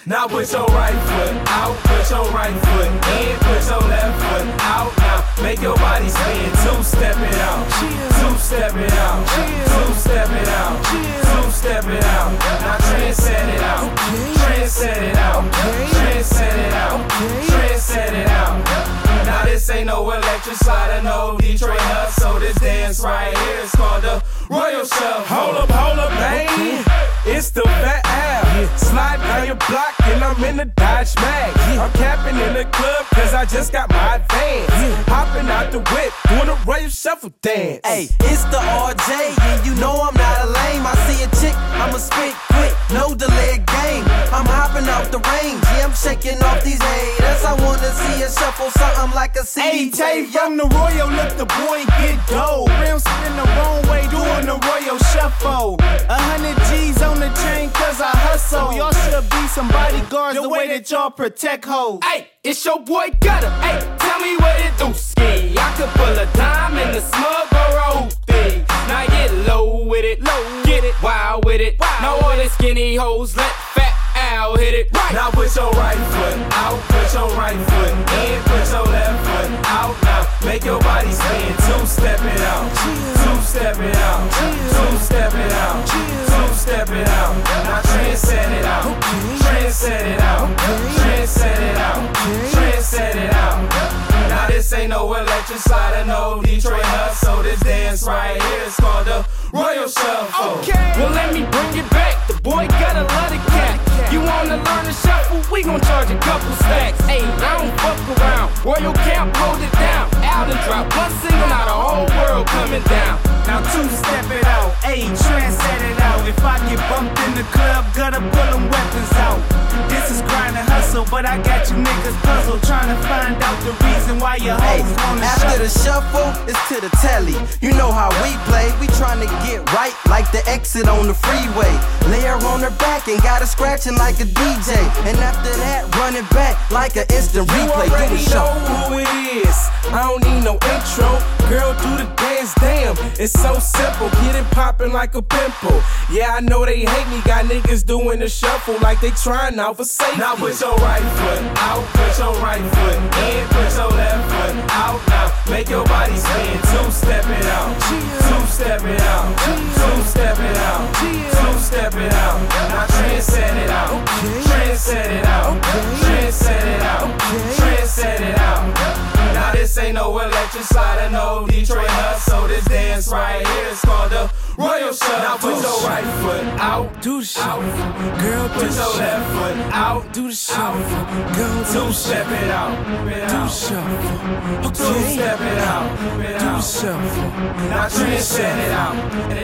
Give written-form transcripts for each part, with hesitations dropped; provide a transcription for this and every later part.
Now put your right foot out, put your right foot in, put your left foot out. Now make your body spin, two-step it out, two-step it out, two-step it out, two-step it out. Now trend-set it out, trend-set it out, trend-set it out, trend-set it out. Now this ain't no electric slide, no Detroit hustle. This dance right here is called the Royal Shuffle. Hold up, baby. It's the Fat Al. Slide down your block and I'm in the Dodge Mag. I'm capping in the club cause I just got my advance. Hopping out the whip, doing a Royal Shuffle dance. Hey, it's the RJ and you know I'm not a lame. I see a chick, I'ma spit quick, no delay game. I'm hopping out the range, yeah, I'm shaking off these haters. I wanna see a shuffle something like a CD. Hey, Tay from the Royal, let the boy get dough. Rims spin the wrong way, doing the Royal Shuffle. 100 G's on the chain cause I hustle. Y'all should be some bodyguards the way that y'all protect hoes. Hey, it's your boy Gutter. Hey, tell me what it do, ski. I could pull a dime in the smug or roll thing. Now get low with it, get it wild with it. Now all the skinny hoes let Fat Al hit it right. Now put your right foot out, put your right foot in, put your left foot out. Now make your body spin, two-step it out, two-step it out, two-step it out, two-step it out. Now trend-set it out, trend-set it out, trend-set it out, trend-set it out. Now this ain't no electric slide, no Detroit hustle. This dance right here is called the Royal Shuffle. Well, let me bring it back. The boy got a lot of cat. You wanna learn to shuffle? We gon' charge a couple stacks. Ayy, I don't fuck around. Royal Camp, hold it down. Out and drop one single, now the whole world coming down. Now two-step it out, ayy, trend-set it out. If I get bumped in the club, gotta pull them weapons out. This is grind and hustle, but I got you niggas puzzled, trying to find out the reason why your hoes wanna after the shuffle, it's to the telly. You know how we play, we trying to get right like the exit on the freeway. Lay her on her back and got her scratching like a DJ. And after that, run it back like an instant replay. You already know who it is. I don't need no intro. Girl, do the dance, damn. It's so simple, get it poppin' like a pimple. Yeah, I know they hate me, got niggas doing the shuffle like they trying out for safety. Now put your right foot out, put your right foot in, put your left foot out. Now make your body spin, two-step it out, two-step it out, two-step it out, two-step it out. Now trend-set it out, trend-set it out, trend-set it out, trend-set it out. Now this ain't no electric slide, no Detroit hustle. This dance right here is called the Royal Shuffle. Now put your right foot out, do the shuffle. Girl, put your left foot out, do the shuffle. Girl, two-step it out, do the shuffle. Okay, two-step it out, do the shuffle. now trend-set it out,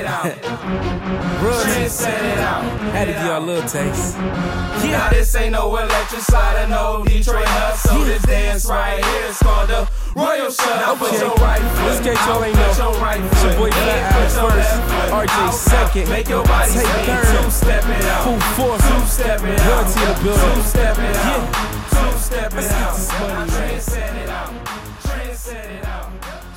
trend-set it out. Had to give y'all a little taste. Now this ain't no electric slide, no Detroit hustle. This dance right here is called the Royal Shuffle. Now put your right foot Just in case y'all out, ain't know, put your right it's your foot boy in, Fat put Al your first, left foot RJ out. second, Make your body Tay spin, third, two-step it out, Pooh fourth, two-step it out, Royalty in the building. two-step it out, two-step it Let's get out. this money, Now man. trend-set it out, trend-set it out.